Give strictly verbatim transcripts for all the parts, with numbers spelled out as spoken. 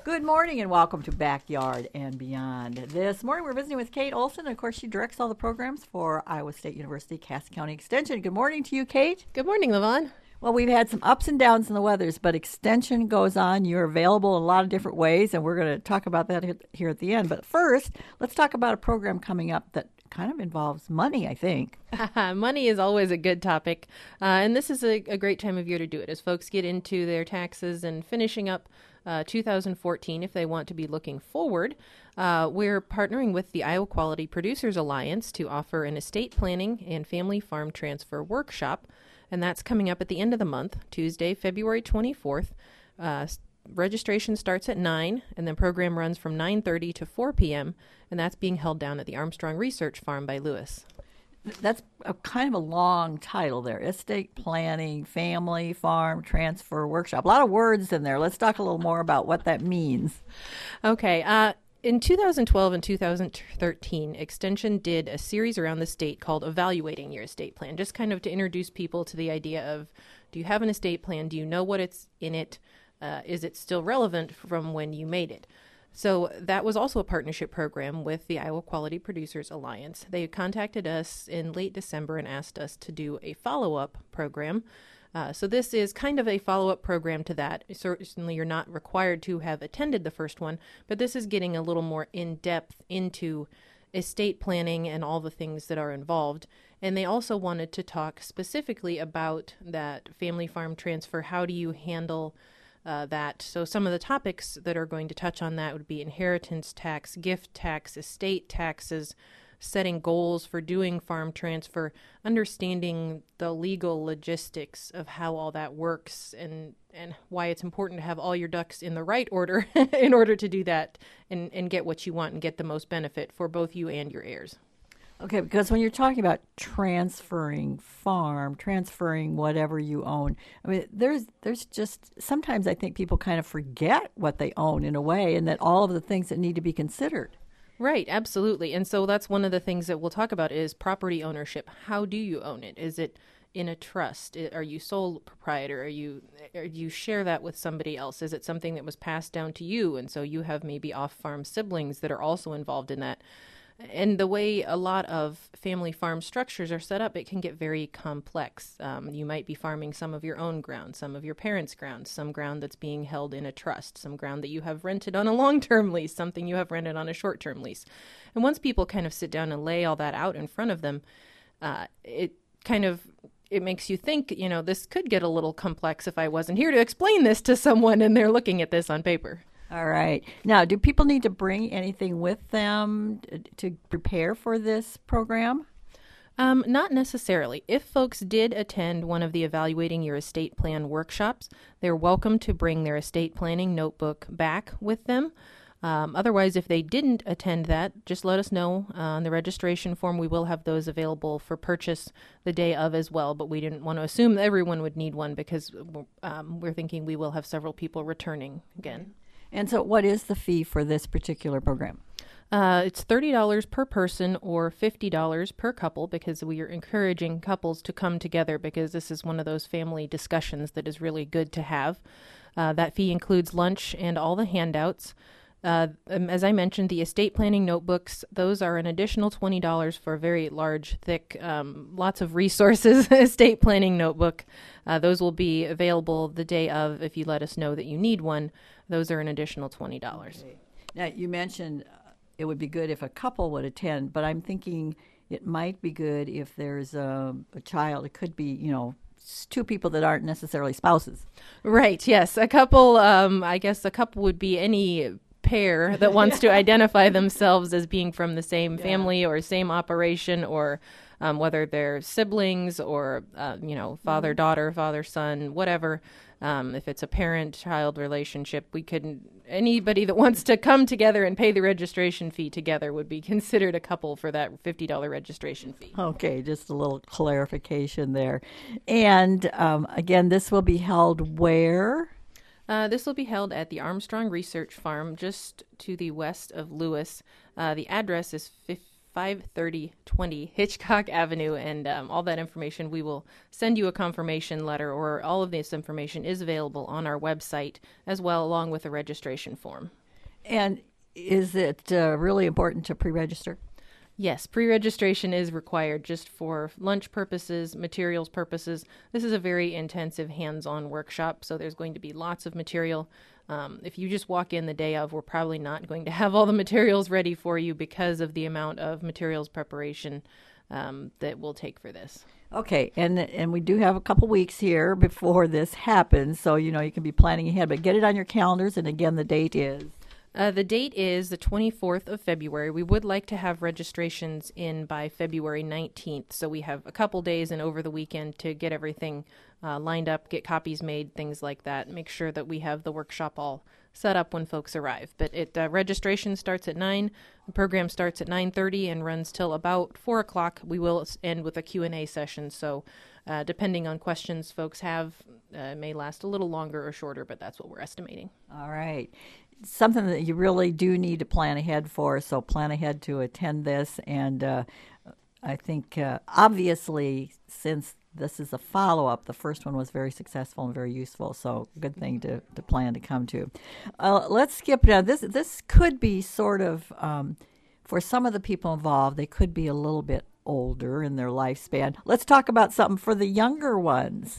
Good morning and welcome to Backyard and Beyond. This morning we're visiting with Kate Olson, and of course she directs all the programs for Iowa State University Cass County Extension. Good morning to you, Kate. Good morning, Levon. Well, we've had some ups and downs in the weathers, but Extension goes on. You're available in a lot of different ways, and we're going to talk about that here at the end. But first, let's talk about a program coming up that kind of involves money, I think. Money is always a good topic, uh, and this is a, a great time of year to do it as folks get into their taxes and finishing up Uh, two thousand fourteen, if they want to be looking forward. Uh, we're partnering with the Iowa Quality Producers Alliance to offer an estate planning and family farm transfer workshop, and that's coming up at the end of the month, Tuesday, February twenty-fourth. Uh, registration starts at nine, and the program runs from nine thirty to four p.m., and that's being held down at the Armstrong Research Farm by Lewis. That's a kind of a long title there. Estate planning, family, farm, transfer, workshop. A lot of words in there. Let's talk a little more about what that means. Okay. Uh, in two thousand twelve and two thousand thirteen, Extension did a series around the state called Evaluating Your Estate Plan, just kind of to introduce people to the idea of, do you have an estate plan? Do you know what it's in it? Uh, is it still relevant from when you made it? So that was also a partnership program with the Iowa Quality Producers Alliance. They contacted us in late December and asked us to do a follow-up program. Uh, so this is kind of a follow-up program to that. Certainly you're not required to have attended the first one, but this is getting a little more in-depth into estate planning and all the things that are involved. And they also wanted to talk specifically about that family farm transfer. How do you handle Uh, that. So some of the topics that are going to touch on that would be inheritance tax, gift tax, estate taxes, setting goals for doing farm transfer, understanding the legal logistics of how all that works, and, and why it's important to have all your ducks in the right order in order to do that and, and get what you want and get the most benefit for both you and your heirs. Okay, because when you're talking about transferring farm, transferring whatever you own, I mean, there's there's just, sometimes I think people kind of forget what they own in a way, and that all of the things that need to be considered. Right, absolutely. And so that's one of the things that we'll talk about is property ownership. How do you own it? Is it in a trust? Are you sole proprietor? Are you, or do you share that with somebody else? Is it something that was passed down to you, and so you have maybe off-farm siblings that are also involved in that? And the way a lot of family farm structures are set up, it can get very complex. Um, you might be farming some of your own ground, some of your parents' ground, some ground that's being held in a trust, some ground that you have rented on a long-term lease, something you have rented on a short-term lease. And once people kind of sit down and lay all that out in front of them, uh, it kind of, it makes you think, you know, this could get a little complex if I wasn't here to explain this to someone and they're looking at this on paper. All right. Now, do people need to bring anything with them to prepare for this program? Um, not necessarily. If folks did attend one of the Evaluating Your Estate Plan workshops, they're welcome to bring their estate planning notebook back with them. Um, otherwise, if they didn't attend that, just let us know. Uh, on the registration form, we will have those available for purchase the day of as well, but we didn't want to assume that everyone would need one because um, we're thinking we will have several people returning again. And so what is the fee for this particular program? Uh, it's thirty dollars per person or fifty dollars per couple, because we are encouraging couples to come together because this is one of those family discussions that is really good to have. Uh, that fee includes lunch and all the handouts. Uh, um, as I mentioned, the estate planning notebooks, those are an additional twenty dollars for a very large, thick, um, lots of resources estate planning notebook. Uh, those will be available the day of if you let us know that you need one. Those are an additional twenty dollars. Okay. Now, you mentioned uh, it would be good if a couple would attend, but I'm thinking it might be good if there's a, a child. It could be, you know, two people that aren't necessarily spouses. Right, yes. A couple, um, I guess a couple would be any pair that wants to identify themselves as being from the same family yeah. or same operation, or um, whether they're siblings or, uh, you know, father, daughter, father, son, whatever. Um, if it's a parent-child relationship, we couldn't, anybody that wants to come together and pay the registration fee together would be considered a couple for that fifty dollars registration fee. Okay, just a little clarification there. And um, again, this will be held where? Uh, this will be held at the Armstrong Research Farm, just to the west of Lewis. Uh, the address is five thirty twenty Hitchcock Avenue. And um, all that information, we will send you a confirmation letter, or all of this information is available on our website as well, along with a registration form. And is it uh, really important to pre-register? Yes, pre-registration is required just for lunch purposes, materials purposes. This is a very intensive hands-on workshop, so there's going to be lots of material. Um, if you just walk in the day of, we're probably not going to have all the materials ready for you because of the amount of materials preparation um, that we'll take for this. Okay, and and we do have a couple weeks here before this happens, so you know you can be planning ahead, but get it on your calendars, and again, the date is? Uh, the date is the twenty-fourth of February. We would like to have registrations in by February nineteenth, so we have a couple days and over the weekend to get everything uh, lined up, get copies made, things like that. Make sure that we have the workshop all set up when folks arrive. But it uh, registration starts at nine. The program starts at nine thirty and runs till about four o'clock. We will end with a Q and A session, so uh, depending on questions folks have, uh, it may last a little longer or shorter, but that's what we're estimating. All right. Something that you really do need to plan ahead for, so plan ahead to attend this. And uh, I think, uh, obviously, since this is a follow-up, the first one was very successful and very useful, so good thing to, to plan to come to. Uh, let's skip down. This, this could be sort of, um, for some of the people involved, they could be a little bit older in their lifespan. Let's talk about something for the younger ones.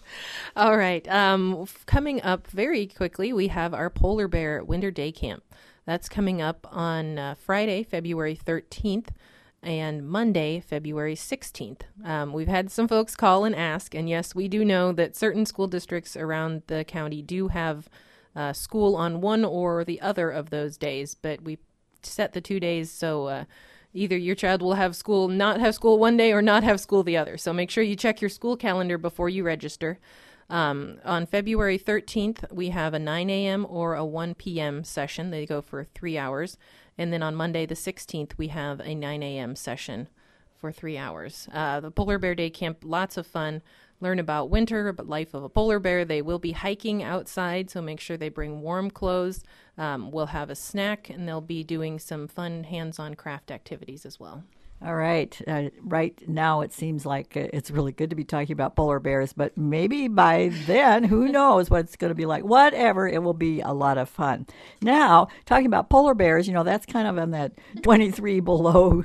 All right. Um, f- coming up very quickly, we have our Polar Bear Winter Day Camp. That's coming up on uh, Friday, February thirteenth, and Monday, February sixteenth. Um, we've had some folks call and ask, and yes, we do know that certain school districts around the county do have uh, school on one or the other of those days, but we set the two days so uh, either your child will have school, not have school one day, or not have school the other. So make sure you check your school calendar before you register. Um, on February thirteenth, we have a nine a.m. or a one p.m. session. They go for three hours. And then on Monday the sixteenth, we have a nine a.m. session for three hours. Uh, the Polar Bear Day Camp, lots of fun. Learn about winter, about life of a polar bear. They will be hiking outside, so make sure they bring warm clothes. Um, we'll have a snack, and they'll be doing some fun hands-on craft activities as well. All right. Uh, right now, it seems like uh, it's really good to be talking about polar bears, but maybe by then, who knows what it's going to be like. Whatever, it will be a lot of fun. Now, talking about polar bears, you know, that's kind of in that twenty-three below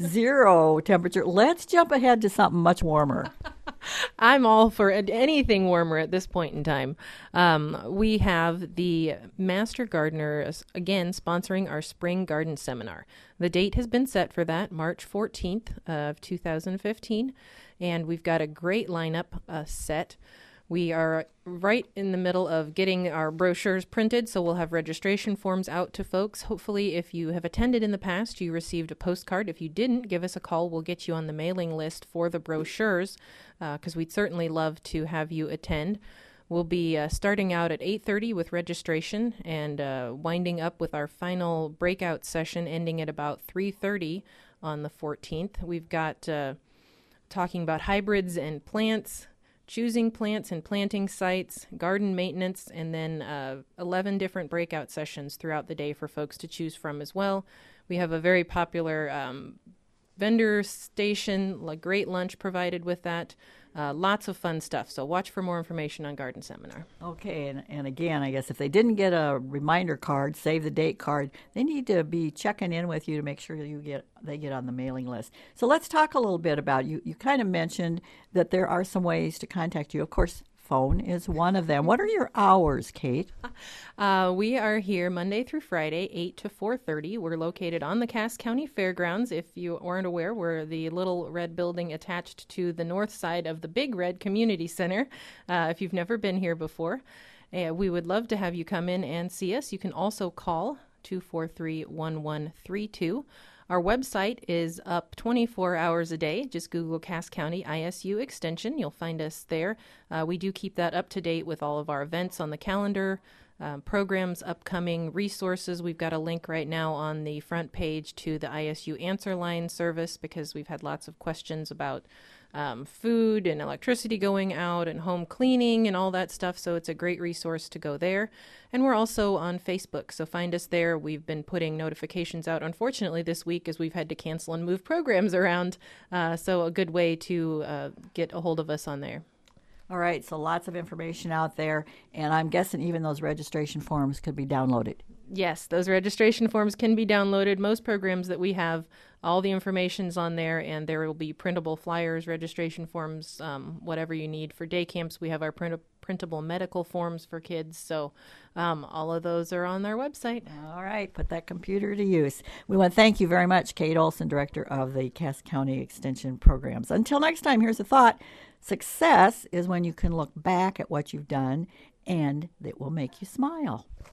zero temperature. Let's jump ahead to something much warmer. I'm all for anything warmer at this point in time. Um, we have the Master Gardeners, again, sponsoring our Spring Garden Seminar. The date has been set for that, March fourteenth of two thousand fifteen, and we've got a great lineup uh, set. We are right in the middle of getting our brochures printed, so we'll have registration forms out to folks. Hopefully, if you have attended in the past, you received a postcard. If you didn't, give us a call. We'll get you on the mailing list for the brochures, because uh, we'd certainly love to have you attend. We'll be uh, starting out at eight thirty with registration and uh, winding up with our final breakout session ending at about three thirty on the fourteenth. We've got uh, talking about hybrids and plants, choosing plants and planting sites, garden maintenance, and then uh, eleven different breakout sessions throughout the day for folks to choose from as well. We have a very popular um, vendor station, a great lunch provided with that. Uh, lots of fun stuff. So watch for more information on Garden Seminar. Okay, and, and again, I guess if they didn't get a reminder card, save the date card, they need to be checking in with you to make sure you get they get on the mailing list. So let's talk a little bit about you. You kind of mentioned that there are some ways to contact you. Of course, phone is one of them. What are your hours, Kate? Uh, we are here Monday through Friday, eight to four thirty. We're located on the Cass County Fairgrounds. If you aren't aware, we're the little red building attached to the north side of the Big Red Community Center, uh, if you've never been here before. Uh, we would love to have you come in and see us. You can also call two four three, one one three two. Our website is up twenty-four hours a day. Just Google Cass County I S U Extension. You'll find us there. Uh, we do keep that up to date with all of our events on the calendar, um, programs, upcoming resources. We've got a link right now on the front page to the I S U Answer Line service because we've had lots of questions about um, food and electricity going out and home cleaning and all that stuff. So it's a great resource to go there. And we're also on Facebook, so find us there. We've been putting notifications out, unfortunately, this week as we've had to cancel and move programs around. Uh, so a good way to uh, get a hold of us on there. All right, so lots of information out there, and I'm guessing even those registration forms could be downloaded. Yes, those registration forms can be downloaded. Most programs that we have, all the information's on there, and there will be printable flyers, registration forms, um, whatever you need. For day camps, we have our print- printable medical forms for kids, so um, all of those are on our website. All right, put that computer to use. We want to thank you very much, Kate Olson, Director of the Cass County Extension Programs. Until next time, here's a thought. Success is when you can look back at what you've done and it will make you smile.